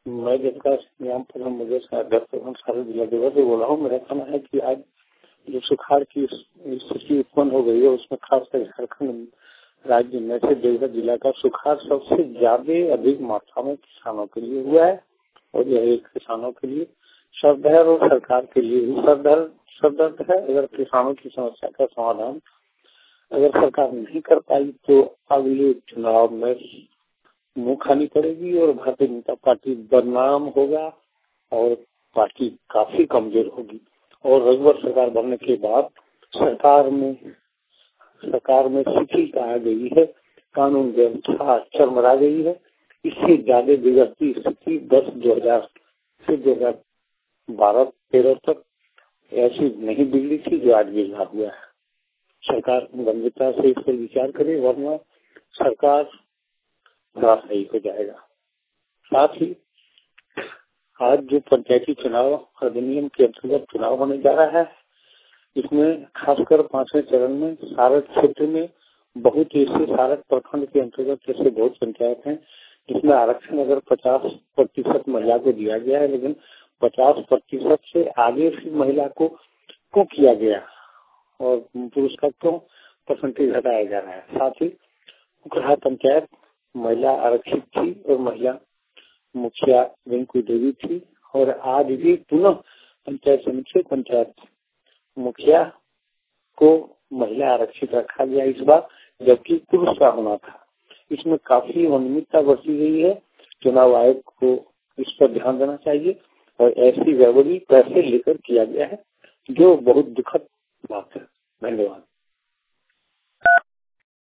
मैं जिसका नाम पर मुझे सारे जिला दिवस से बोला हूँ। मेरा कहना है कि आज जो सुखाड़ की स्थिति उत्पन्न हो गई है उसमें खासकर झारखंड राज्य में से देवघर जिला का सुखाड़ सबसे ज्यादा अधिक मात्रा में किसानों के लिए हुआ है। और यह एक किसानों के लिए सरदर्द और सरकार के लिए भी सरदर्द है। अगर किसानों की समस्या का समाधान अगर सरकार नहीं कर पाई तो अगले चुनाव में मुंह खानी पड़ेगी और भारतीय जनता पार्टी बदनाम होगा और पार्टी काफी कमजोर होगी। और रघुवर सरकार बनने के बाद सरकार में शिथिलता आ गई है, कानून व्यवस्था चरमरा गई है। इससे ज्यादा बिगड़ती स्थिति 2000 से 2012-13 तक ऐसी नहीं बिगड़ी थी जो आज बिगड़ा हुआ है। सरकार गंभीरता से इस पर विचार करे, वरना सरकार धराशायी हो जाएगा। साथ ही आज जो पंचायती चुनाव अधिनियम के अंतर्गत चुनाव होने जा रहा है, इसमें खासकर 5वें चरण में सारक क्षेत्र में बहुत ऐसे सारक प्रखंड के अंतर्गत ऐसे बहुत पंचायत हैं जिसमें आरक्षण अगर 50% महिला को दिया गया है, लेकिन 50% से आगे से महिला को किया गया और पुरुष का क्यों परसेंटेज घटाया जा रहा है। साथ ही ग्राह पंचायत महिला आरक्षित थी और महिला मुखिया रिंकू देवी थी, और आज भी पुनः पंचायत समिति से पंचायत मुखिया को महिला आरक्षित रखा गया इस बार, जबकि पुरुष का होना था। इसमें काफी अनियमितता बरती गई है। चुनाव आयोग को इस पर ध्यान देना चाहिए और ऐसी गड़बड़ी पैसे लेकर किया गया है जो बहुत दुखद बात है। धन्यवाद।